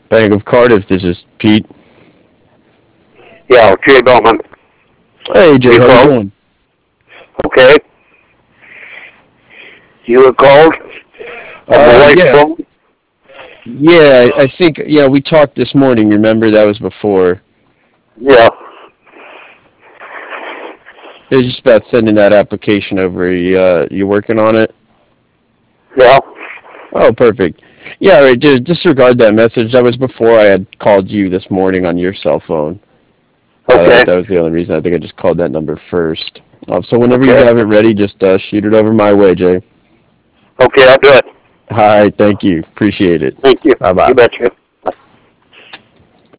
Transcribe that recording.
Bank of Cardiff, this is Pete. Yeah, Jay Bellman. Hey Jay, You how you called? doing? Okay. You were called on my wife's Yeah, phone? yeah. I think we talked this morning. Remember that was before. Yeah. It was just about sending that application over. You working on it? Yeah. Oh, perfect. Yeah, all right. Just disregard that message. That was before I had called you this morning on your cell phone. Okay. That was the only reason. I think I just called that number first. So whenever you Okay. have it ready, just shoot it over my way, Jay. Okay, I'll do it. All right. Thank you. Appreciate it. Thank you. Bye bye. You betcha.